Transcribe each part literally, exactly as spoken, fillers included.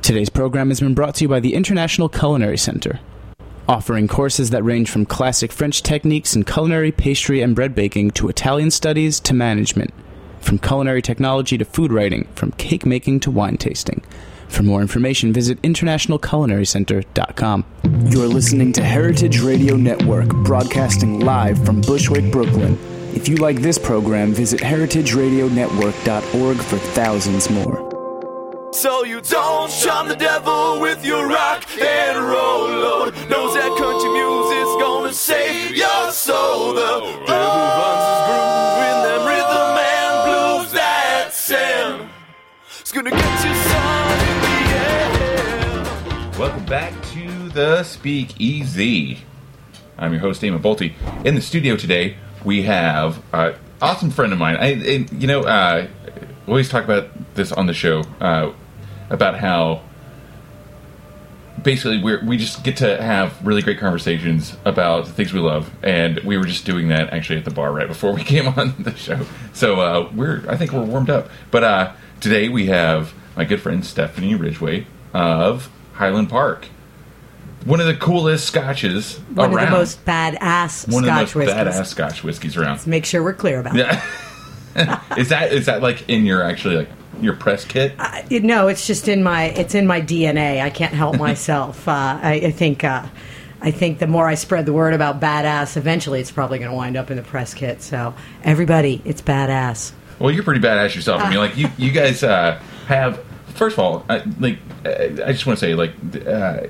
Today's program has been brought to you by the International Culinary Center, offering courses that range from classic French techniques in culinary, pastry, and bread baking to Italian studies to management, from culinary technology to food writing, from cake making to wine tasting. For more information, visit international culinary center dot com. You're listening to Heritage Radio Network, broadcasting live from Bushwick, Brooklyn. If you like this program, visit heritage radio network dot org for thousands more. So you don't charm the devil with your rock and roll load. Knows that country music's gonna save your soul. The devil runs his groove in them rhythm and blues that sing. It's gonna get you sun in the air. Welcome back to the Speak Easy. I'm your host, Damon Bolte. In the studio today, we have an awesome friend of mine. I, I you know, uh, we always talk about this on the show, uh, about how basically we we just get to have really great conversations about the things we love, and we were just doing that actually at the bar right before we came on the show. So uh, we're I think we're warmed up. But uh, today we have my good friend Stephanie Ridgway of Highland Park. One of the coolest scotches One around. One of the most badass One Scotch of the most whiskeys. badass Scotch whiskeys around. Let's make sure we're clear about yeah. is that is that like in your actually like your press kit? Uh, it, no, it's just in my it's in my D N A. I can't help myself. uh, I, I think uh, I think the more I spread the word about badass, eventually it's probably going to wind up in the press kit. So everybody, it's badass. Well, you're pretty badass yourself. I mean, like you you guys uh, have. First of all, I, like I just want to say, like uh,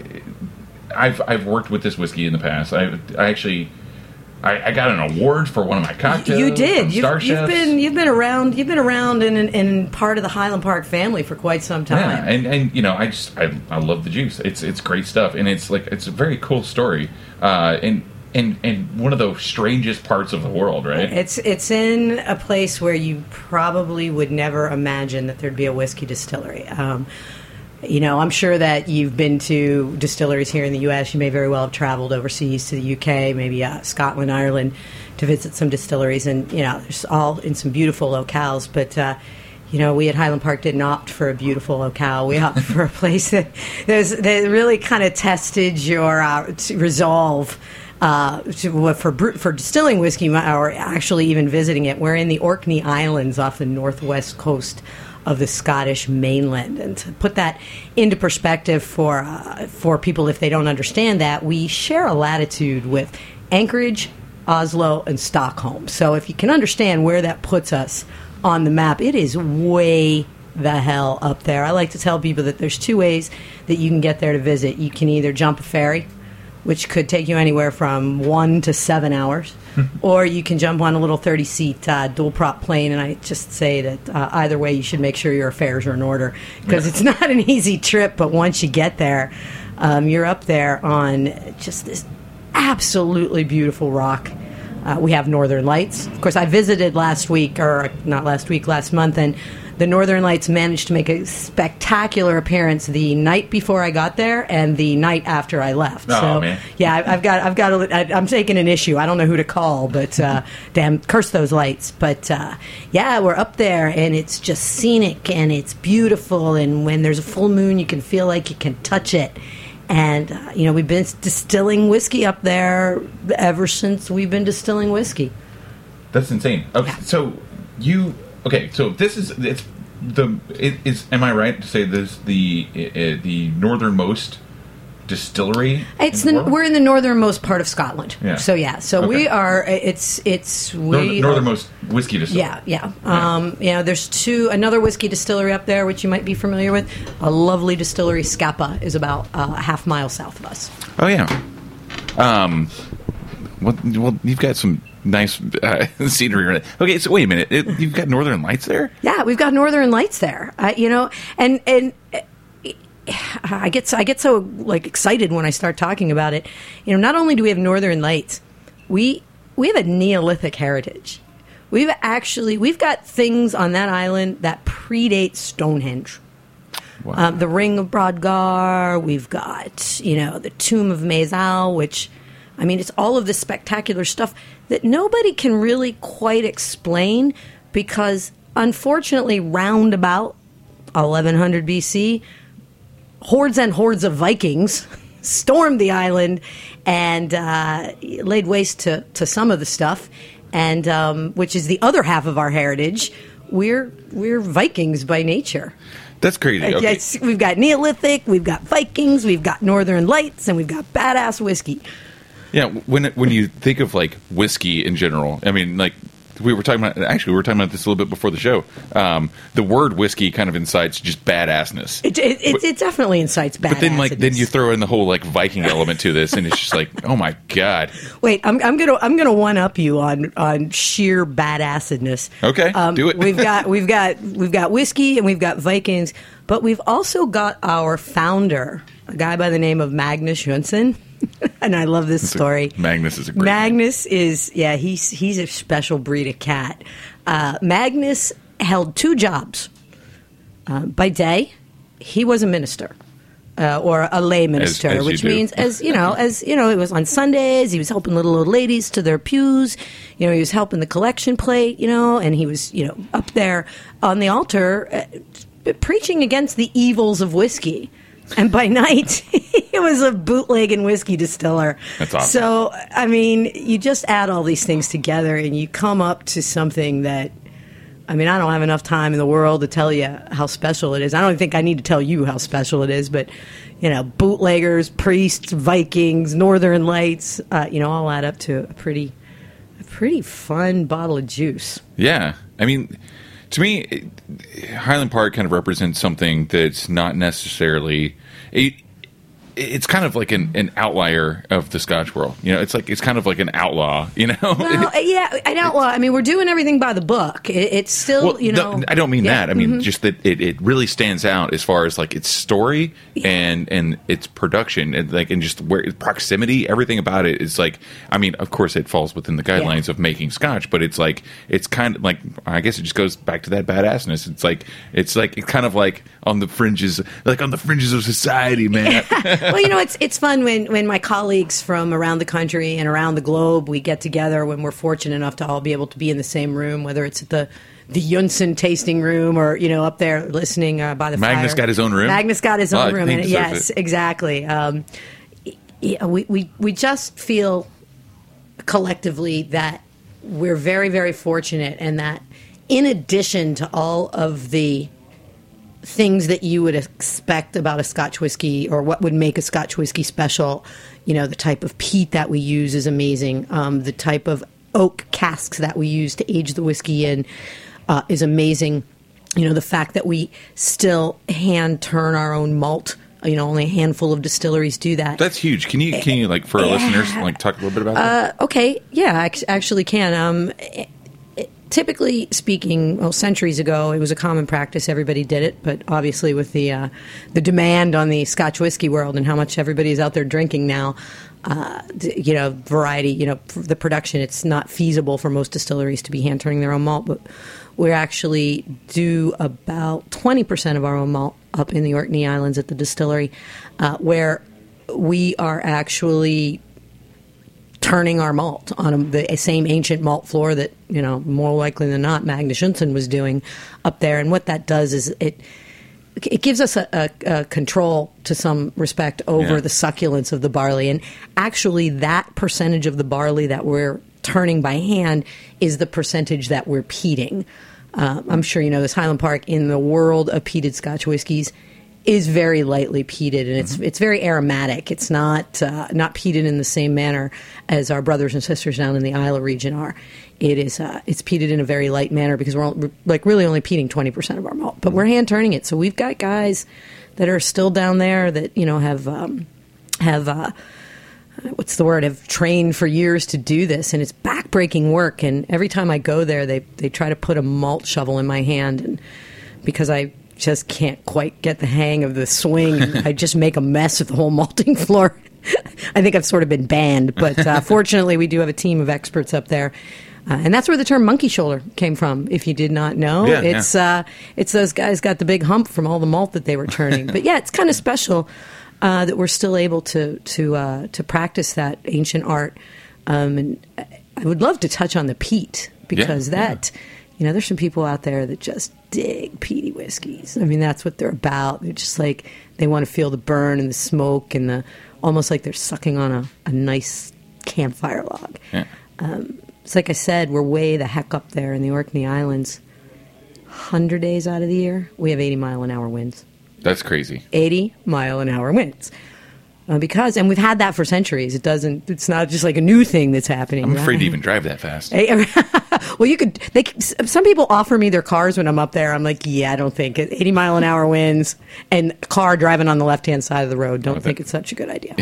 I've I've worked with this whiskey in the past. I I actually. I, I got an award for one of my cocktails. You did. You've, Star you've been you've been around. You've been around in, in in part of the Highland Park family for quite some time. Yeah, and, and you know, I just I, I love the juice. It's it's great stuff, and it's like it's a very cool story. Uh, and and and one of the strangest parts of the world, right? It's it's in a place where you probably would never imagine that there'd be a whiskey distillery. Um, You know, I'm sure that you've been to distilleries here in the U S. You may very well have traveled overseas to the U K, maybe uh, Scotland, Ireland, to visit some distilleries. And, you know, there's all in some beautiful locales. But, uh, you know, we at Highland Park didn't opt for a beautiful locale. We opted for a place that, that really kind of tested your uh, resolve uh, to, for for distilling whiskey, or actually even visiting it. We're in the Orkney Islands off the northwest coast of the Scottish mainland. And to put that into perspective for uh, for people if they don't understand that, we share a latitude with Anchorage, Oslo, and Stockholm. So if you can understand where that puts us on the map, it is way the hell up there. I like to tell people that there's two ways that you can get there to visit. You can either jump a ferry, which could take you anywhere from one to seven hours, or you can jump on a little thirty-seat uh, dual-prop plane, and I just say that uh, either way, you should make sure your affairs are in order, because yeah. It's not an easy trip, but once you get there, um, you're up there on just this absolutely beautiful rock. Uh, we have Northern Lights. Of course, I visited last week, or not last week, last month, and the Northern Lights managed to make a spectacular appearance the night before I got there and the night after I left. Oh, so, man. yeah, I- I've got, I've got, a, I, I'm taking an issue. I don't know who to call, but uh, damn, curse those lights. But uh, yeah, we're up there, and it's just scenic, and it's beautiful. And when there's a full moon, you can feel like you can touch it. And uh, you know, we've been distilling whiskey up there ever since we've been distilling whiskey. That's insane. Okay, Yeah. so you okay? So this is it's the it is. Am I right to say this the uh, the northernmost distillery? It's in the, the world? we're in the northernmost part of Scotland. Yeah. So yeah, so Okay. we are. It's it's we North, are- northernmost whiskey distillery. Yeah, yeah. Yeah. Um, you know, there's two another whiskey distillery up there, which you might be familiar with. A lovely distillery, Scapa, is about uh, a half mile south of us. Oh yeah. Um. Well, well, you've got some nice uh, scenery. Okay, so wait a minute. It, you've got Northern Lights there? Yeah, we've got Northern Lights there. Uh, you know, and and. Uh, I get so, I get so like excited when I start talking about it. You know, not only do we have Northern Lights, we we have a Neolithic heritage. We've actually we've got things on that island that predate Stonehenge. Wow. Um, the Ring of Brodgar. We've got, you know, the Tomb of Maisal, which, I mean, it's all of this spectacular stuff that nobody can really quite explain, because unfortunately, round about eleven hundred B C, hordes and hordes of Vikings stormed the island and uh, laid waste to, to some of the stuff, and um, which is the other half of our heritage. We're we're Vikings by nature. That's crazy. Okay. Yes, we've got Neolithic, we've got Vikings, we've got Northern Lights, and we've got badass whiskey. Yeah, when when you think of like whiskey in general, I mean, like we were talking about. Actually, we were talking about this a little bit before the show. Um, the word whiskey kind of incites just badassness. It it, it, but, it definitely incites badassness. But then, like, then you throw in the whole like Viking element to this, and it's just like, oh my god. Wait, I'm I'm gonna I'm gonna one up you on on sheer badassedness. Okay, um, do it. we've got we've got we've got whiskey and we've got Vikings, but we've also got our founder, a guy by the name of Magnus Jönsson. And I love this That's story. A, Magnus is a great Magnus name. is yeah he's he's a special breed of cat. Uh, Magnus held two jobs. Uh, by day, he was a minister uh, or a lay minister, as, as which you means as you know as you know it was on Sundays. He was helping little old ladies to their pews. You know, he was helping the collection plate. You know, and he was you know up there on the altar uh, preaching against the evils of whiskey. And by night, he was a bootleg and whiskey distiller. That's awesome. So, I mean, you just add all these things together and you come up to something that, I mean, I don't have enough time in the world to tell you how special it is. I don't think I need to tell you how special it is, but, you know, bootleggers, priests, Vikings, Northern Lights, uh, you know, all add up to a pretty, a pretty fun bottle of juice. Yeah. I mean, to me, it, Highland Park kind of represents something that's not necessarily... It, it's kind of like an, an outlier of the Scotch world. You know, it's like it's kind of like an outlaw, you know? Well, yeah, an outlaw. I mean, we're doing everything by the book. It, it's still, well, you know... The, I don't mean yeah, that. I mean, mm-hmm. just that it, it really stands out as far as, like, its story yeah. and, and its production and, like, and just where proximity, everything about it is, like... I mean, of course, it falls within the guidelines yeah. of making Scotch, but it's, like... It's kind of, like... I guess it just goes back to that badassness. It's, like... It's, like... It's kind of, like, on the fringes... Like, on the fringes of society, man. Well, you know, it's it's fun when, when my colleagues from around the country and around the globe, we get together when we're fortunate enough to all be able to be in the same room, whether it's at the the Jönsson tasting room or, you know, up there listening uh, by the Magnus fire. Magnus got his own room? Magnus got his own oh, room. And, yes, it. exactly. Um, yeah, we, we, we just feel collectively that we're very, very fortunate and that in addition to all of the things that you would expect about a Scotch whiskey or what would make a Scotch whiskey special, you know, the type of peat that we use is amazing. Um, the type of oak casks that we use to age the whiskey in uh, is amazing. You know, the fact that we still hand turn our own malt. You know, only a handful of distilleries do that. That's huge. Can you, can you like, for our uh, listeners, like, talk a little bit about that? Uh, okay. Yeah, I actually can. Um, Typically speaking, well, centuries ago, it was a common practice. Everybody did it, but obviously with the uh, the demand on the Scotch whiskey world and how much everybody is out there drinking now, uh, you know, variety, you know, the production, it's not feasible for most distilleries to be hand turning their own malt, but we actually do about twenty percent of our own malt up in the Orkney Islands at the distillery, uh, where we are actually turning our malt on the same ancient malt floor that, you know, more likely than not, Magnus Jönsson was doing up there. And what that does is it it gives us a, a, a control to some respect over yeah. the succulence of the barley. And actually that percentage of the barley that we're turning by hand is the percentage that we're peating. Uh, I'm sure you know this, Highland Park, in the world of peated Scotch whiskies, is very lightly peated, and it's mm-hmm. it's very aromatic. It's not uh, not peated in the same manner as our brothers and sisters down in the Isla region are. It is uh, it's peated in a very light manner because we're, all, like really only peating twenty percent of our malt, but we're hand turning it. So we've got guys that are still down there that you know have um, have uh, what's the word have trained for years to do this, and it's backbreaking work. And every time I go there, they they try to put a malt shovel in my hand, and because I just can't quite get the hang of the swing. I just make a mess of the whole malting floor. I think I've sort of been banned, but uh, fortunately we do have a team of experts up there. Uh, and that's where the term monkey shoulder came from, if you did not know. Yeah, it's yeah. Uh, it's those guys got the big hump from all the malt that they were turning. But yeah, it's kind of special uh, that we're still able to to uh, to practice that ancient art. Um, and I would love to touch on the peat, because yeah, that... Yeah. You know, there's some people out there that just dig peaty whiskeys. I mean, that's what they're about. They're just like, they want to feel the burn and the smoke and the, almost like they're sucking on a, a nice campfire log. Yeah. Um, it's like I said, we're way the heck up there in the Orkney Islands. one hundred days out of the year, we have eighty mile an hour winds. That's crazy. eighty mile an hour winds. Uh, because, and we've had that for centuries. It doesn't, it's not just like a new thing that's happening. I'm afraid right? to even drive that fast. Well, you could, they, some people offer me their cars when I'm up there. I'm like, yeah, I don't think it. eighty mile an hour winds and a car driving on the left-hand side of the road. Don't think it's such a good idea.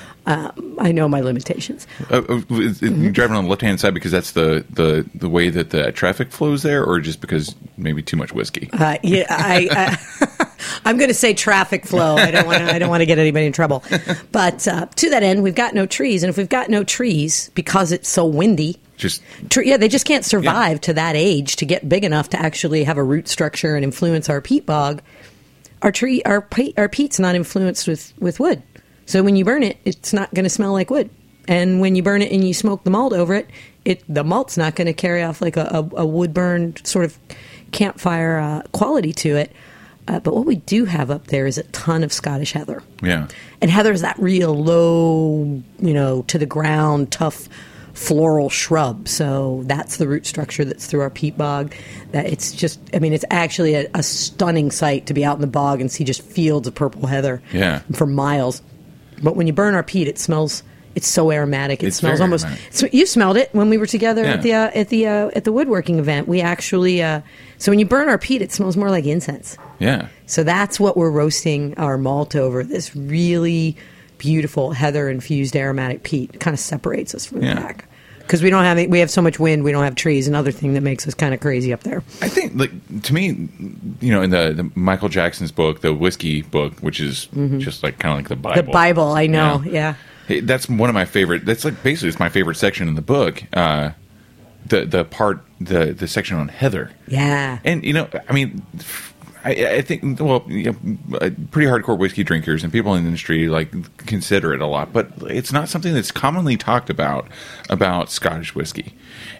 um, I know my limitations. Uh, uh, is, is you're driving on the left-hand side because that's the, the, the way that the traffic flows there, or just because maybe too much whiskey? Uh, yeah, I, I, I'm going to say traffic flow. I don't want to. I don't want to get anybody in trouble. But uh, to that end, we've got no trees, and if we've got no trees because it's so windy, just tre- yeah, they just can't survive yeah. to that age to get big enough to actually have a root structure and influence our peat bog. Our tree, our our peat's not influenced with, with wood, so when you burn it, it's not going to smell like wood. And when you burn it and you smoke the malt over it, it the malt's not going to carry off like a, a, a wood burned sort of campfire uh, quality to it. Uh, but what we do have up there is a ton of Scottish heather. Yeah. And heather is that real low, you know, to the ground, tough floral shrub. So that's the root structure that's through our peat bog. That it's just, I mean, it's actually a, a stunning sight to be out in the bog and see just fields of purple heather yeah. for miles. But when you burn our peat, it smells... It's so aromatic. It it's smells almost. So you smelled it when we were together yeah. at the uh, at the uh, at the woodworking event. We actually. Uh, so when you burn our peat, it smells more like incense. Yeah. So that's what we're roasting our malt over. This really beautiful heather infused aromatic peat. It kind of separates us from the yeah. pack because we don't have we have so much wind. We don't have trees. Another thing that makes us kind of crazy up there. I think, like to me, you know, in the, the Michael Jackson's book, the whiskey book, which is mm-hmm. just like kind of like the Bible. The Bible, I know. Yeah. yeah. Hey, that's one of my favorite. That's like basically it's my favorite section in the book. Uh, the the part the the section on heather. Yeah. And you know, I mean, I, I think well, you know, pretty hardcore whiskey drinkers and people in the industry like consider it a lot, but it's not something that's commonly talked about about Scottish whiskey.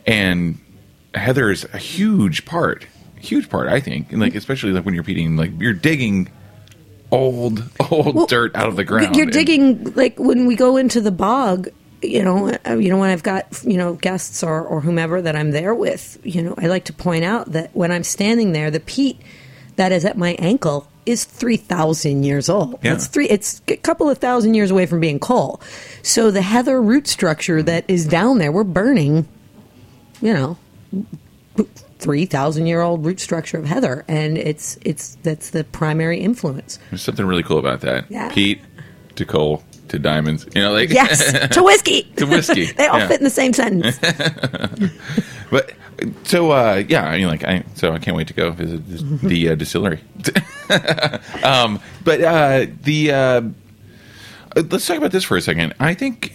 And heather is a huge part, huge part. I think, and like especially like when you're peating, like you're digging. Old, old well, dirt out of the ground. You're digging, like when we go into the bog, you know, you know, when I've got, you know, guests or, or whomever that I'm there with, you know, I like to point out that when I'm standing there, the peat that is at my ankle is three thousand years old. Yeah. It's three, it's a couple of thousand years away from being coal. So the heather root structure that is down there, we're burning, you know, three thousand year old root structure of heather, and it's it's that's the primary influence. There's something really cool about that. Yeah. Peat to coal to diamonds. You know, like yes, to whiskey. to whiskey. They all yeah. fit in the same sentence. But so uh, yeah, I mean, like I so I can't wait to go visit this, the uh, distillery. um, but uh, the uh, let's talk about this for a second. I think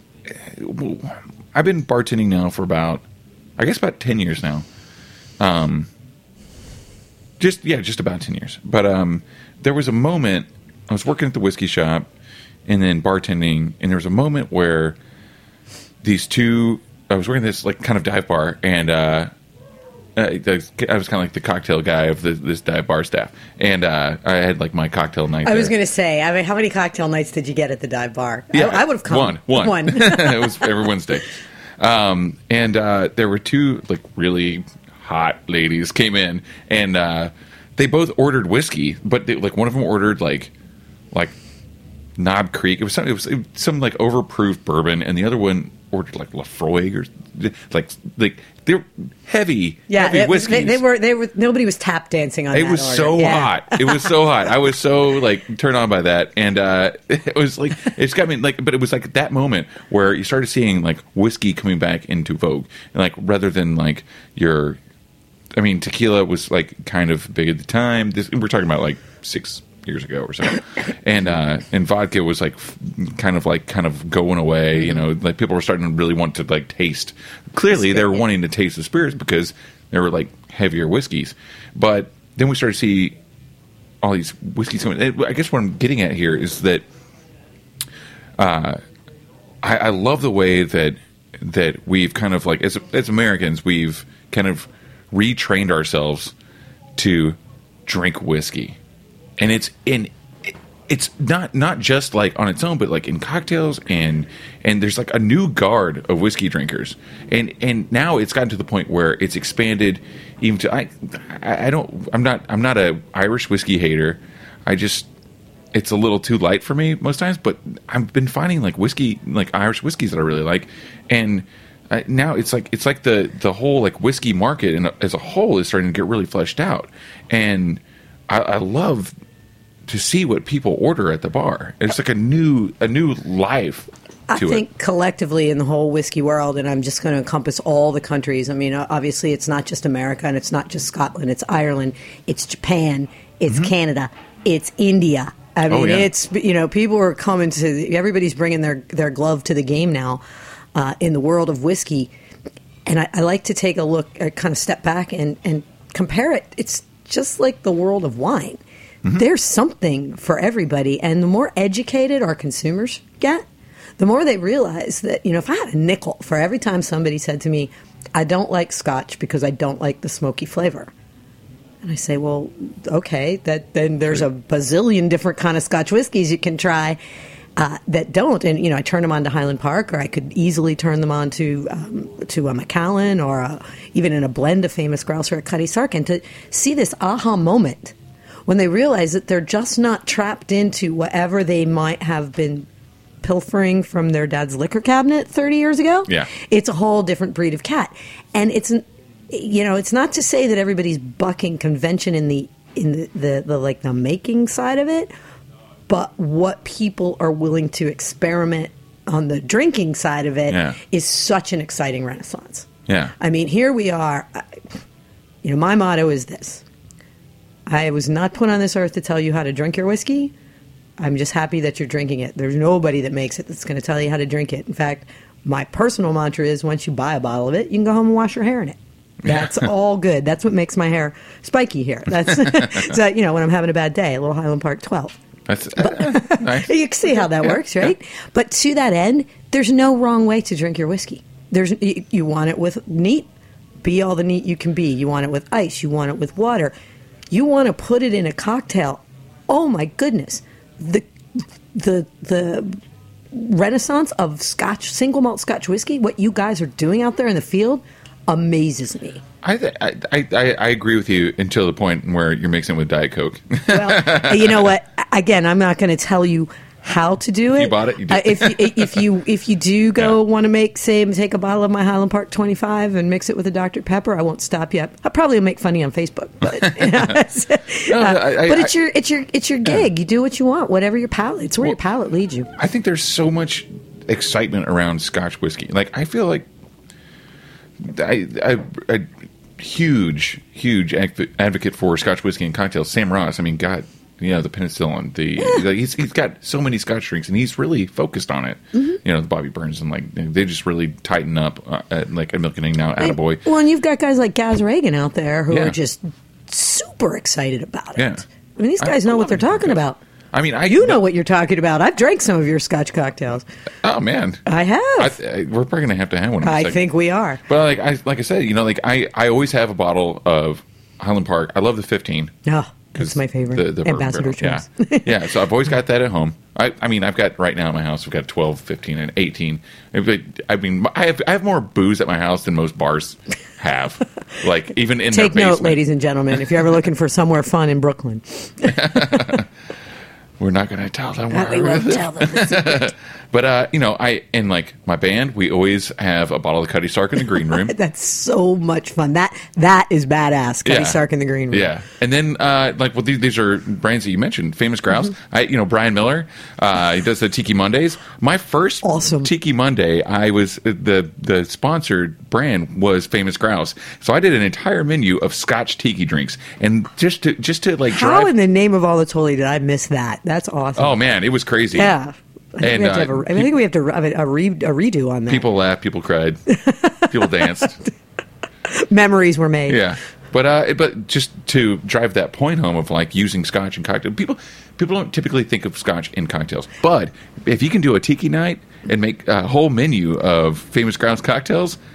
I've been bartending now for about I guess about ten years now. Um, just yeah, just about ten years. But um, there was a moment I was working at the whiskey shop and then bartending, and there was a moment where these two. I was working at this like kind of dive bar, and uh, I was kind of like the cocktail guy of the, this dive bar staff, and uh, I had like my cocktail night. I there. was going to say, I mean, how many cocktail nights did you get at the dive bar? Yeah, I, I would have come one, one, one. It was every Wednesday, um, and uh, there were two like really. Hot ladies came in and uh, they both ordered whiskey, but they, like one of them ordered like like Knob Creek. It was some it was, it was some like overproof bourbon, and the other one ordered like Lafroig or like like they're heavy yeah, heavy it, whiskeys. They, they were they were nobody was tap dancing on. It that was order. so yeah. hot. It was so hot. I was so like turned on by that, and uh, it was like it's got me like. But it was like that moment where you started seeing like whiskey coming back into vogue, and like rather than like your I mean, tequila was like kind of big at the time. This, we're talking about like six years ago or so, and uh, and vodka was like f- kind of like kind of going away. You know, like people were starting to really want to like taste. Clearly, they were wanting to taste the spirits because they were like heavier whiskeys. But then we started to see all these whiskeys coming. I guess what I'm getting at here is that uh, I, I love the way that that we've kind of like as as Americans we've kind of retrained ourselves to drink whiskey, and it's in. It's not not just like on its own, but like in cocktails, and and there's like a new guard of whiskey drinkers, and and now it's gotten to the point where it's expanded even to I I don't I'm not I'm not a Irish whiskey hater. I just it's a little too light for me most times, but I've been finding like whiskey like Irish whiskeys that I really like, and uh, now it's like it's like the the whole like whiskey market and as a whole is starting to get really fleshed out, and I, I love to see what people order at the bar. It's like a new a new life I to think it. collectively in the whole whiskey world, and I'm just going to encompass all the countries. I mean, obviously it's not just America, and it's not just Scotland, it's Ireland, it's Japan, it's mm-hmm. Canada, it's India. I mean, oh, yeah. it's, you know, people are coming to, everybody's bringing their, their glove to the game now uh, in the world of whiskey. And I, I like to take a look, uh, kind of step back and, and compare it. It's just like the world of wine. Mm-hmm. There's something for everybody, and the more educated our consumers get, the more they realize that, you know, if I had a nickel for every time somebody said to me, I don't like Scotch because I don't like the smoky flavor. And I say, well, okay, that then there's a bazillion different kind of Scotch whiskeys you can try uh, that don't. And, you know, I turn them on to Highland Park, or I could easily turn them on to um, to a Macallan, or a, even in a blend of Famous Grouse or a Cutty Sark, and to see this aha moment when they realize that they're just not trapped into whatever they might have been pilfering from their dad's liquor cabinet thirty years ago. Yeah. It's a whole different breed of cat. And it's, you know, it's not to say that everybody's bucking convention in the, in the, the, the like the making side of it, but what people are willing to experiment on the drinking side of it yeah. is such an exciting renaissance. Yeah. I mean, here we are. You know, my motto is this. I was not put on this earth to tell you how to drink your whiskey. I'm just happy that you're drinking it. There's nobody that makes it that's going to tell you how to drink it. In fact, my personal mantra is once you buy a bottle of it, you can go home and wash your hair in it. That's all good. That's what makes my hair spiky here. That's so, you know, when I'm having a bad day, a little Highland Park twelve. That's uh, nice. You can see how that yeah, works, right? Yeah. But to that end, there's no wrong way to drink your whiskey. There's you, you want it with neat, be all the neat you can be. You want it with ice. You want it with water. You want to put it in a cocktail. Oh my goodness, the the the renaissance of Scotch single malt Scotch whiskey. What you guys are doing out there in the field amazes me. I, th- I, I I agree with you until the point where you're mixing it with Diet Coke. Well, you know what? Again, I'm not going to tell you how to do it. You bought it. You did. Uh, if you, if you if you do go yeah. want to make say take a bottle of my Highland Park twenty-five and mix it with a Doctor Pepper, I won't stop you. I probably will make fun of you on Facebook, but you know, no, uh, I, I, but it's I, your it's your it's your gig. Yeah. You do what you want, whatever your palate. It's where well, your palate leads you. I think there's so much excitement around Scotch whiskey. Like I feel like I I. I huge, huge advocate for Scotch whiskey and cocktails. Sam Ross, I mean, God, you know, the penicillin, the yeah. like he's he's got so many Scotch drinks, and he's really focused on it. Mm-hmm. You know, the Bobby Burns, and like they just really tighten up uh, at, like a Milking Now, attaboy. Well, and you've got guys like Gaz Reagan out there who yeah. are just super excited about it. Yeah. I mean, these guys I, know I what they're talking about. I mean, I you know what you're talking about. I've drank some of your Scotch cocktails. Oh man, I have. I, I, we're probably gonna have to have one. In a I second. think we are. But like I like I said, you know, like I, I always have a bottle of Highland Park. I love the fifteen. Oh, that's my favorite. The, the Ambassador Choice. Yeah. yeah. So I've always got that at home. I, I mean, I've got right now in my house. We've got twelve, fifteen, and eighteen. I mean, I have I have more booze at my house than most bars have. Like even in take their note, basement. ladies and gentlemen, if you're ever looking for somewhere fun in Brooklyn. We're not going to tell them where. We won't tell them. But, uh, you know, I in like my band, we always have a bottle of Cutty Sark in the green room. That's so much fun. That That is badass, Cutty yeah. Sark in the green room. Yeah. And then, uh, like, well, these, these are brands that you mentioned. Famous Grouse. Mm-hmm. I, you know, Brian Miller, uh, he does the Tiki Mondays. My first awesome. Tiki Monday, I was, the, the sponsored brand was Famous Grouse. So I did an entire menu of Scotch Tiki drinks. And just to, just to like, How drive, in the name of all that's holy did I miss that? That's awesome. Oh, man, it was crazy. Yeah. I think, and, we have to uh, have a, I think we have to have a, a, re, a redo on that. People laughed, people cried, people danced. Memories were made. Yeah, but uh, but just to drive that point home of like using Scotch in cocktail, people people don't typically think of Scotch in cocktails. But if you can do a tiki night and make a whole menu of Famous Grouse cocktails,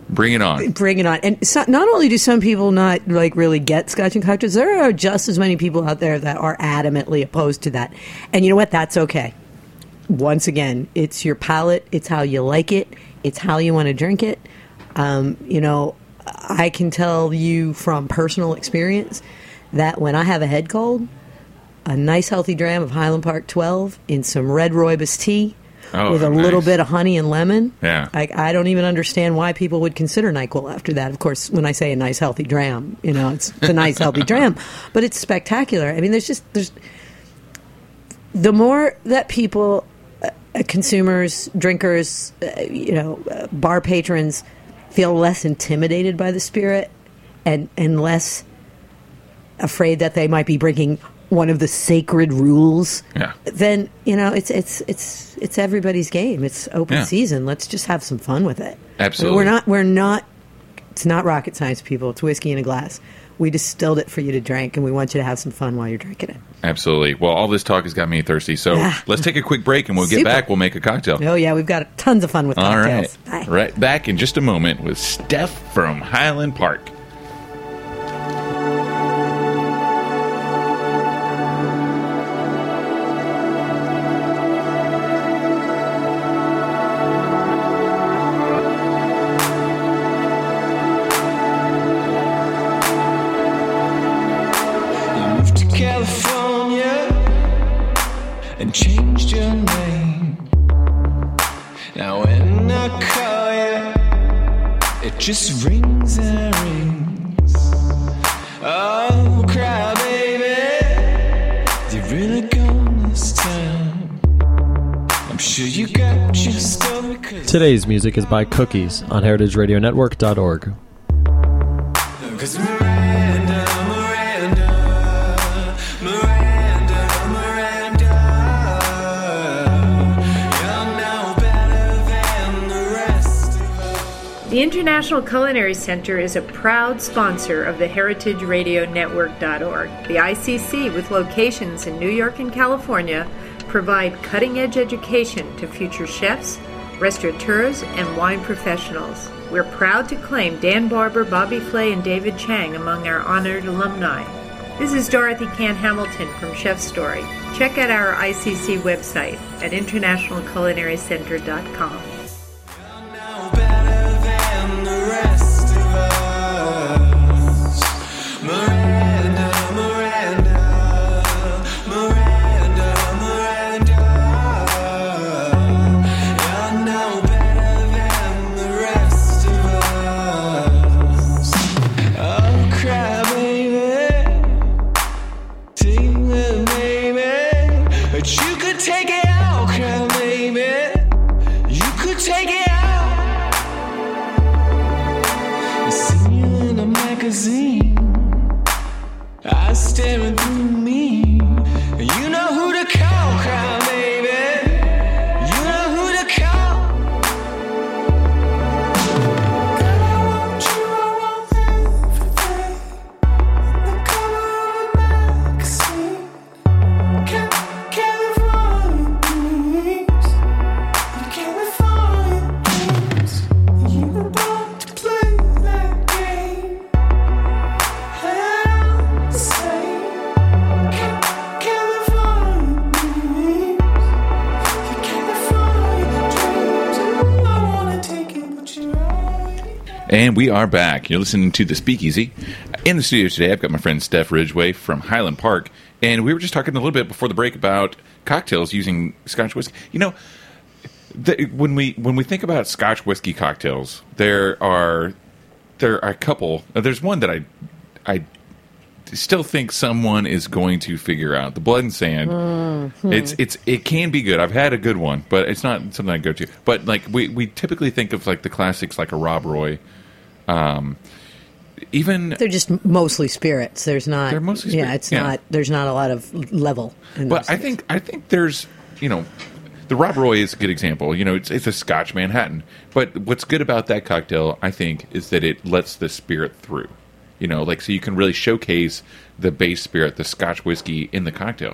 Bring it on. Bring it on. And so, not only do some people not like really get Scotch and cocktails, there are just as many people out there that are adamantly opposed to that. And you know what? That's okay. Once again, it's your palate. It's how you like it. It's how you want to drink it. Um, you know, I can tell you from personal experience that when I have a head cold, a nice healthy dram of Highland Park twelve in some red rooibos tea oh, with a nice. little bit of honey and lemon. Yeah. I, I don't even understand why people would consider NyQuil after that. Of course, when I say a nice healthy dram, you know, it's the nice healthy dram, but it's spectacular. I mean, there's just there's the more that people, uh, consumers, drinkers, uh, you know, uh, bar patrons feel less intimidated by the spirit and and less afraid that they might be breaking one of the sacred rules, yeah. then you know it's it's it's it's everybody's game. It's open yeah. season. Let's just have some fun with it. Absolutely. We're not we're not it's not rocket science, people. It's whiskey in a glass. We distilled it for you to drink, and we want you to have some fun while you're drinking it. Absolutely. Well, all this talk has got me thirsty, so Yeah. let's take a quick break, and we'll get Super. back. We'll make a cocktail. Oh yeah, we've got tons of fun with All cocktails. right. Bye. Right back in just a moment with Steph from Highland Park. And changed your name. Now when I call you, it just rings and rings. Oh, cry baby, you really gone this time. I'm sure you got your story. Today's music is by Cookies on heritage radio network dot org. Cause Miranda, Miranda, Miranda, Miranda, you're no better than the rest of us. The International Culinary Center is a proud sponsor of the heritage radio network dot org. The I C C, with locations in New York and California, provide cutting-edge education to future chefs, restaurateurs, and wine professionals. We're proud to claim Dan Barber, Bobby Flay, and David Chang among our honored alumni. This is Dorothy Can Hamilton from Chef Story. Check out our I C C website at international culinary center dot com. No better than the rest of us. Miranda, Miranda, Miranda, Miranda. You're no better than the rest of us. Oh, cry, baby. Sing the baby. But you could take it out, cry, baby. You could take it out. I see you in a magazine. I staring through me. You know who to call, cry baby. You know who to call. Girl, I want you, I want everything. The color of a magazine. Ca- California dreams. California dreams. You were born to play that game. I'll say, Ca- California dreams. California dreams. And I wanna take it, but you're already And we are back. You're listening to The Speakeasy. In the studio today, I've got my friend Steph Ridgway from Highland Park, and we were just talking a little bit before the break about cocktails using Scotch whiskey. You know, the, when we when we think about Scotch whiskey cocktails, there are there are a couple. There's one that I I still think someone is going to figure out. The Blood and Sand. Mm-hmm. It's it's it can be good. I've had a good one, but it's not something I go to. But like we we typically think of like the classics, like a Rob Roy. Um, even They're just mostly spirits. There's not. They're mostly Yeah, spirit- it's yeah. not. There's not a lot of level. In But those I things. think I think there's you know the Rob Roy is a good example. You know, it's it's a Scotch Manhattan. But what's good about that cocktail, I think, is that it lets the spirit through. You know, like so you can really showcase the base spirit, the Scotch whiskey in the cocktail.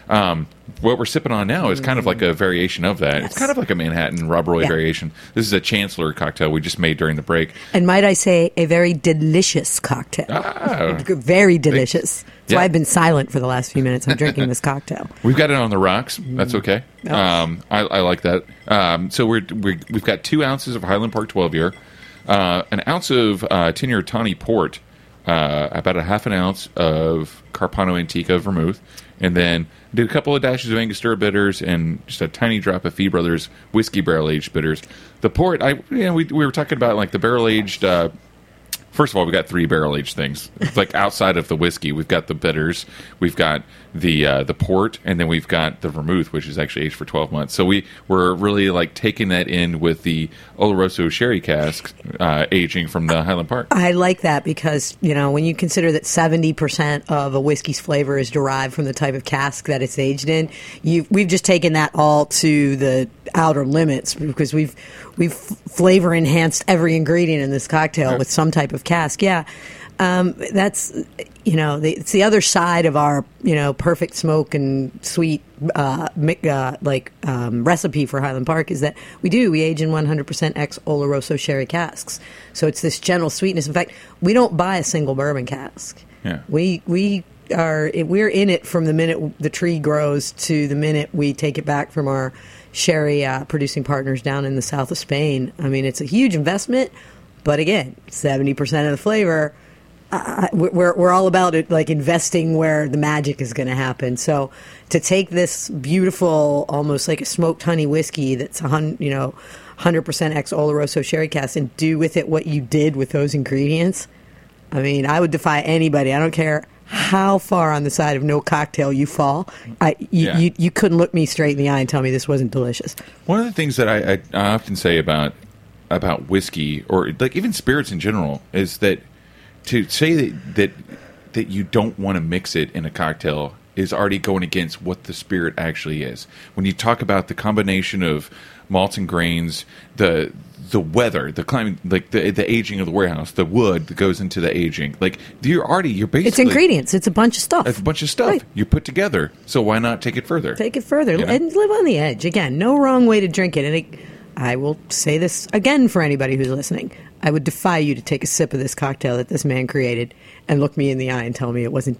Um, what we're sipping on now is kind of like a variation of that. Yes. It's kind of like a Manhattan Rob Roy Yeah. variation. This is a Chancellor cocktail we just made during the break. And might I say, a very delicious cocktail. Ah. Very delicious. That's Yeah. why I've been silent for the last few minutes. I'm drinking this cocktail. We've got it on the rocks. Mm. That's okay. Oh. Um, I, I like that. Um, so we're, we're we've got two ounces of Highland Park twelve year, uh, an ounce of uh, ten year Tawny Port, uh, about a half an ounce of Carpano Antica vermouth, and then did a couple of dashes of Angostura bitters and just a tiny drop of Fee Brothers whiskey barrel aged bitters. The port, I you know, we we were talking about like the barrel aged. Uh, First of all, we got three barrel aged things. It's like outside of the whiskey, we've got the bitters, we've got the uh, the port, and then we've got the vermouth, which is actually aged for twelve months. So we were really like taking that in with the Oloroso sherry cask uh, aging from the Highland Park. I like that because, you know, when you consider that seventy percent of a whiskey's flavor is derived from the type of cask that it's aged in, you we've just taken that all to the outer limits because we've we've flavor enhanced every ingredient in this cocktail Right. with some type of cask. Yeah. Um, that's, you know, the, it's the other side of our, you know, perfect smoke and sweet, uh, mi- uh, like, um, recipe for Highland Park is that we do, we age in one hundred percent ex Oloroso sherry casks. So it's this gentle sweetness. In fact, we don't buy a single bourbon cask. Yeah. We, we are, we're in it from the minute the tree grows to the minute we take it back from our sherry uh, producing partners down in the south of Spain. I mean, it's a huge investment, but again, seventy percent of the flavor. Uh, we're we're all about it, like investing where the magic is going to happen. So to take this beautiful, almost like a smoked honey whiskey that's a hun, you know, one hundred percent ex Oloroso sherry cask and do with it what you did with those ingredients. I mean, I would defy anybody. I don't care how far on the side of no cocktail you fall. I you, Yeah. you, you couldn't look me straight in the eye and tell me this wasn't delicious. One of the things that I, I, I often say about about whiskey or like even spirits in general is that to say that that, that you don't want to mix it in a cocktail is already going against what the spirit actually is. When you talk about the combination of malts and grains, the the weather, the climate, like the the aging of the warehouse, the wood that goes into the aging, like you're already you're basically It's ingredients. It's a bunch of stuff. It's a bunch of stuff Right. you put together. So why not take it further? Take it further You know? and live on the edge. Again, no wrong way to drink it. And it, I will say this again for anybody who's listening. I would defy you to take a sip of this cocktail that this man created and look me in the eye and tell me it wasn't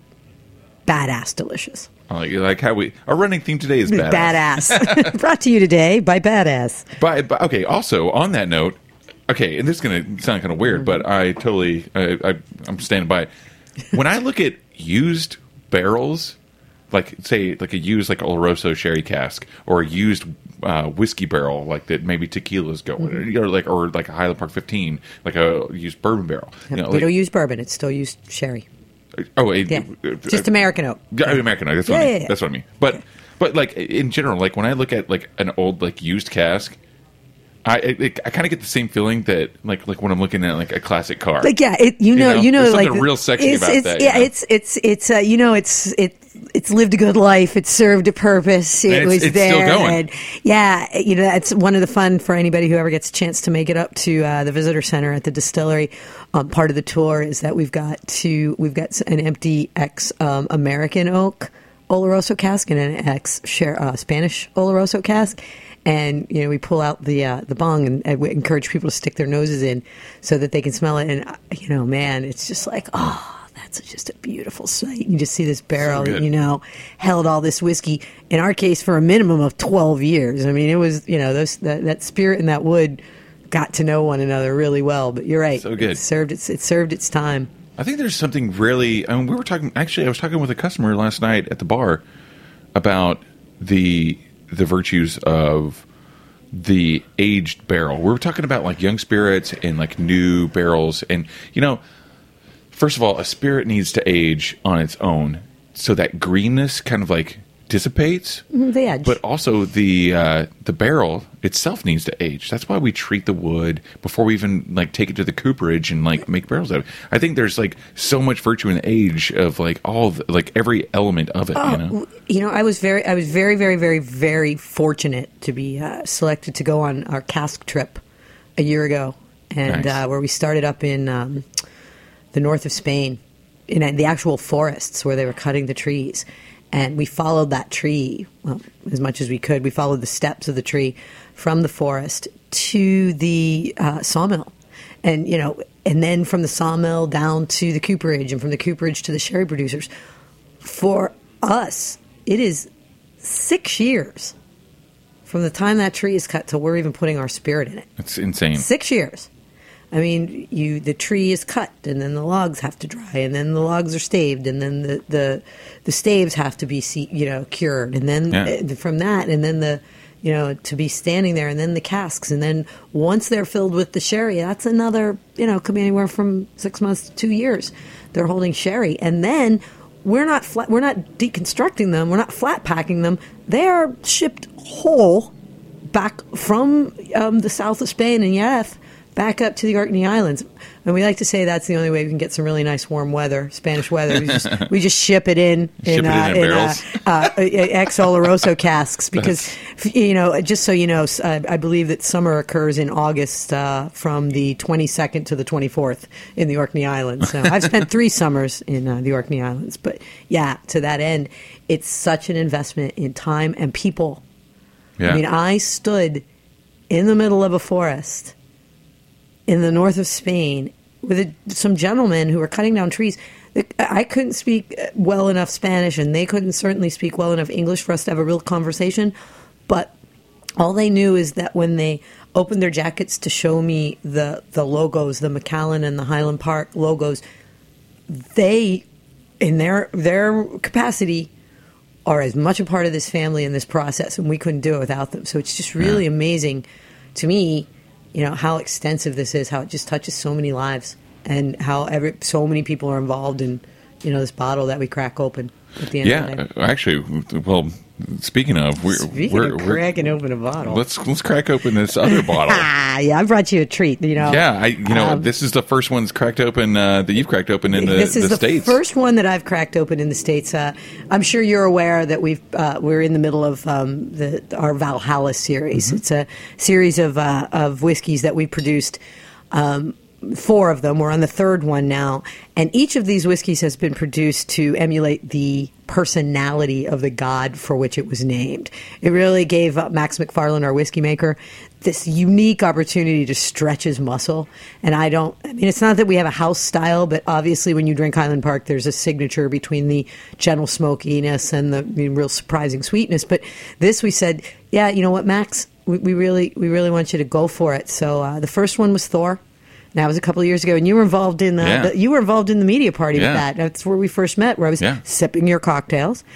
badass delicious. I like, like how we our running theme today is badass. Badass. Brought to you today by Badass. But, but okay, also on that note, okay, and this is going to sound kind of weird, but I totally I, I, I'm standing by. When I look at used barrels, like say like a used like Oloroso sherry cask or a used uh, whiskey barrel, like that maybe tequilas go, Mm-hmm. or like or like a Highland Park fifteen, like a used bourbon barrel. You know, we like- don't use bourbon. It's still used sherry. oh, it, Yeah. uh, Just American oak. Yeah, American oak. That's what Yeah, I mean. yeah, yeah. That's what I mean. But but like in general, like when I look at like an old like used cask, I I, I kind of get the same feeling that like like when I'm looking at like a classic car. Like yeah, it, you know, know, you know, there's like something real sexy it's, about it's, that, you Yeah, know? it's it's it's uh, you know, it's it it's lived a good life. It served a purpose. It And it's- was it's there. still going. And yeah, you know, that's one of the fun for anybody who ever gets a chance to make it up to uh, the visitor center at the distillery. Um, part of the tour is that we've got two. We've got an empty ex um, American oak Oloroso cask and an ex uh, Spanish Oloroso cask. And you know, we pull out the uh, the bong and, and we encourage people to stick their noses in so that they can smell it. And uh, you know, man, it's just like, oh, that's just a beautiful sight. You just see this barrel, So that, good. you know, held all this whiskey. In our case, for a minimum of twelve years. I mean, it was, you know, those that, that spirit and that wood got to know one another really well. But you're right, So good. It served its it served its time. I think there's something really. I mean, we were talking. Actually, I was talking with a customer last night at the bar about the the virtues of the aged barrel. We were talking about like young spirits and like new barrels, and you know, first of all, a spirit needs to age on its own, so that greenness kind of like dissipates. The edge. But also the uh, the barrel itself needs to age. That's why we treat the wood before we even like take it to the cooperage and like make barrels out of it. I think there's like so much virtue in the age of like all of, like every element of it. you know, You know, I was very, I was very, very, very, very fortunate to be uh, selected to go on our cask trip a year ago, and Nice. uh, where we started up in um, the north of Spain, in uh, the actual forests where they were cutting the trees. And we followed that tree, well, as much as we could. We followed the steps of the tree from the forest to the uh, sawmill. And, you know, and then from the sawmill down to the cooperage, and from the cooperage to the sherry producers. For us, it is six years from the time that tree is cut till we're even putting our spirit in it. It's insane. Six years. I mean, you the tree is cut, and then the logs have to dry, and then the logs are staved, and then the the, the staves have to be, you know, cured, and then Yeah. from that, and then the, you know, to be standing there, and then the casks, and then once they're filled with the sherry, that's another, you know, could be anywhere from six months to two years. They're holding sherry, and then we're not flat, we're not deconstructing them, we're not flat packing them. They are shipped whole back from um, the south of Spain and Jerez back up to the Orkney Islands. And we like to say that's the only way we can get some really nice warm weather, Spanish weather. We just, we just ship it in Ship in, it uh, in in in barrels. uh, uh, ex Oloroso casks because, you know, just so you know, uh, I believe that summer occurs in August uh, from the twenty-second to the twenty-fourth in the Orkney Islands. So I've spent three summers in uh, the Orkney Islands. But yeah, to that end, it's such an investment in time and people. Yeah. I mean, I stood in the middle of a forest in the north of Spain with a, some gentlemen who were cutting down trees. I couldn't speak well enough Spanish, and they couldn't certainly speak well enough English for us to have a real conversation. But all they knew is that when they opened their jackets to show me the, the logos, the Macallan and the Highland Park logos, they, in their their capacity, are as much a part of this family in this process, and we couldn't do it without them. So it's just really Yeah. amazing to me, you know, how extensive this is, how it just touches so many lives, and how every so many people are involved in, you know, this bottle that we crack open at the end of the Yeah, day. uh, actually, well, speaking of, we're, Speaking we're, of we're cracking open a bottle. let's let's crack open this other bottle. Ah, yeah, I brought you a treat, you know. Yeah, I you know Um, this is the first one's cracked open uh, that you've cracked open in the, this is the the States. first one that I've cracked open in the States. Uh, I'm sure you're aware that we've uh, we're in the middle of um, the our Valhalla series. Mm-hmm. It's a series of uh, of whiskeys that we produced. Um, four of them. We're on the third one now, and each of these whiskeys has been produced to emulate the personality of the god for which it was named. It really gave uh, Max McFarland, our whiskey maker, this unique opportunity to stretch his muscle. And I don't, I mean, it's not that we have a house style, but obviously when you drink Highland Park, there's a signature between the gentle smokiness and the, the real surprising sweetness. But this, we said, yeah, you know what, Max, we, we really, we really want you to go for it. So uh, the first one was Thor. That was a couple of years ago, and you were involved in uh, Yeah. the, you were involved in the media party Yeah. with that. That's where we first met, where I was Yeah. sipping your cocktails.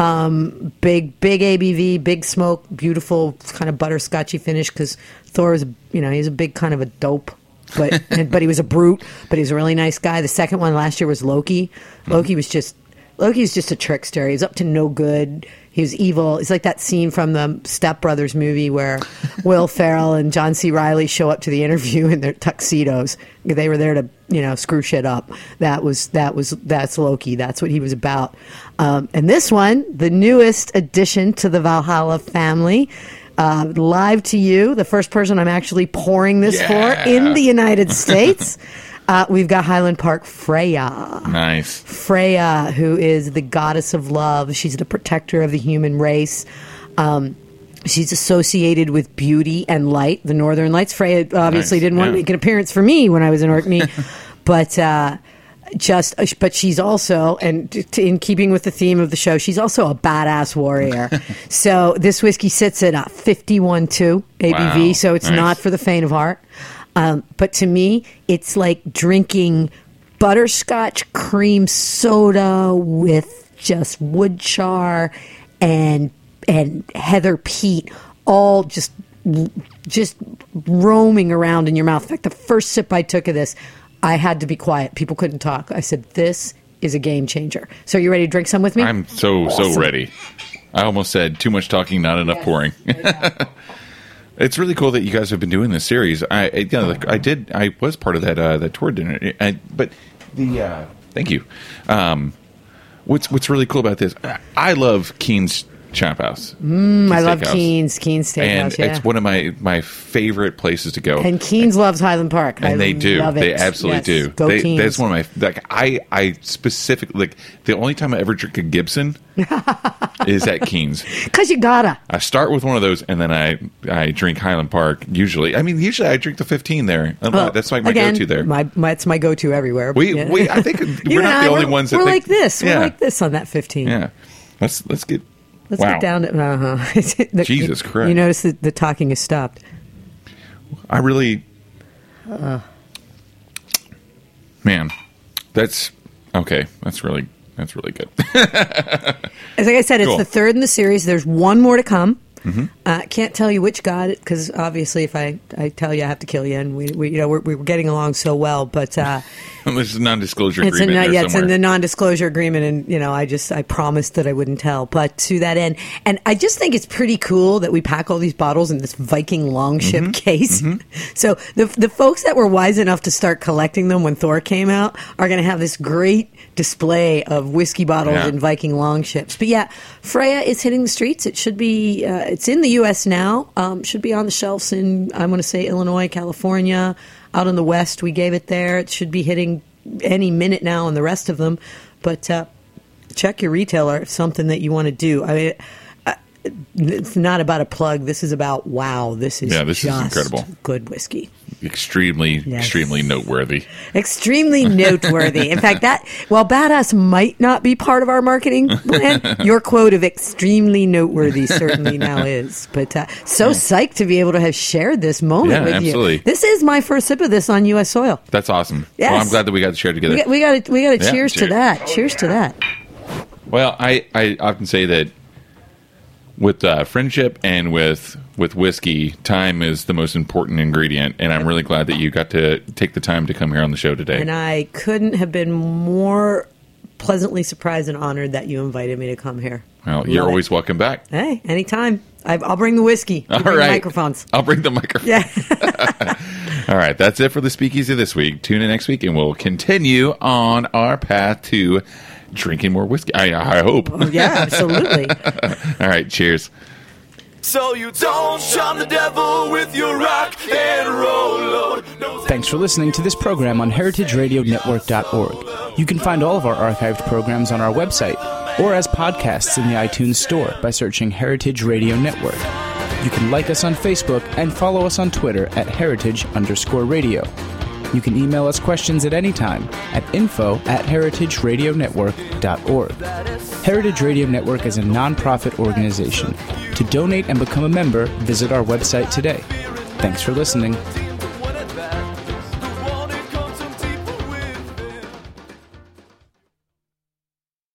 Um, big, big A B V, big smoke, beautiful kind of butterscotchy finish. Because Thor is, you know, he's a big kind of a dope, but but he was a brute, but he was a really nice guy. The second one last year was Loki. Loki was just Loki was just a trickster. He was up to no good. He was evil. It's like that scene from the Step Brothers movie where Will Ferrell and John C. Reilly show up to the interview in their tuxedos. They were there to, you know, screw shit up. That was that was that's Loki. That's what he was about. Um, and this one, the newest addition to the Valhalla family, uh, live to you, the first person I'm actually pouring this Yeah. for in the United States. Uh, we've got Highland Park Freya. Nice. Freya, who is the goddess of love. She's the protector of the human race. Um, she's associated with beauty and light, the Northern Lights. Freya obviously Nice, didn't want to yeah. make an appearance for me when I was in Orkney, but uh, just but she's also, and t- in keeping with the theme of the show, she's also a badass warrior. So this whiskey sits at a fifty-one point two A B V, Wow, so it's nice. not for the faint of heart. Um, but to me, it's like drinking butterscotch cream soda with just wood char and and heather peat, all just just roaming around in your mouth. In fact, the first sip I took of this, I had to be quiet. People couldn't talk. I said, "This is a game changer." So, you ready to drink some with me? I'm so so Awesome. ready. I almost said too much talking, not enough Yes. pouring. It's really cool that you guys have been doing this series. I, I, you know, like, I did. I was part of that uh, that tour dinner. I, but the uh, thank you. Um, what's what's really cool about this? I, I love Keen's Chop House. Mm, I love Steakhouse. Keen's. Keen's Steakhouse, And yeah. it's one of my, my favorite places to go. And Keen's loves Highland Park. I And they do. love it. They absolutely Yes. do. Go They, Keen's. that's one of my like. I I specifically like the only time I ever drink a Gibson is at Keen's. Because you gotta. I start with one of those, and then I I drink Highland Park. Usually, I mean, usually I drink the fifteen there. I'm Well, not- that's like my again, go-to there. My, my, it's my go-to everywhere. we Yeah. we I think You we're and not I, the only we're, ones that we're think, like this. Yeah, We're like this on that fifteen. yeah. Let's let's get. Let's wow. get down to. Uh-huh. The- Jesus Christ. You notice that the talking has stopped. I really, Uh. man, that's okay. That's really that's really good. As like I said, it's Cool. the third in the series. There's one more to come. Mm-hmm. Uh, can't tell you which got it because obviously, if I, I tell you, I have to kill you, and we, we you know we're, we're getting along so well. But uh, There's a non-disclosure it's agreement a, there yeah, it's in somewhere. the non-disclosure agreement, and you know, I just I promised that I wouldn't tell. But to that end, and I just think it's pretty cool that we pack all these bottles in this Viking longship Mm-hmm. case. So the the folks that were wise enough to start collecting them when Thor came out are going to have this great display of whiskey bottles Yeah. in Viking longships. But yeah, Freya is hitting the streets. It should be. Uh, it's in the U S now. Um, should be on the shelves in I want to say Illinois, California, out in the West. We gave it there. It should be hitting any minute now on the rest of them. But uh, check your retailer if something that you want to do. I mean, uh, it's not about a plug. This is about wow. This is Yeah, this is just incredible. good whiskey. extremely Yes. extremely noteworthy. Extremely noteworthy. In fact, that while badass might not be part of our marketing plan, your quote of extremely noteworthy certainly now is. But uh, so psyched to be able to have shared this moment Yeah, with absolutely. you. This is my first sip of this on U S soil. That's awesome. Yes. Well, I'm glad that we got to share together. We got, we got to we got to Yeah, cheers to cheers. that. Cheers to that. Well, I, I often say that with uh, friendship and with with whiskey, time is the most important ingredient, and I'm really glad that you got to take the time to come here on the show today. And I couldn't have been more pleasantly surprised and honored that you invited me to come here. Well, you're Love it. always welcome back. Hey, anytime. I, I'll bring the whiskey. You All bring right, the microphones. I'll bring the microphone. Yeah. All right, that's it for the Speakeasy this week. Tune in next week, and we'll continue on our path to drinking more whiskey. I, I hope. Yeah, absolutely. All right, cheers. So you don't shun the devil with your rock and roll load. No, Thanks for listening to this program on heritage radio network dot org. You can find all of our archived programs on our website or as podcasts in the iTunes Store by searching Heritage Radio Network. You can like us on Facebook and follow us on Twitter at heritage underscore radio. You can email us questions at any time at info at heritage radio network dot org. Heritage Radio Network is a nonprofit organization. To donate and become a member, visit our website today. Thanks for listening.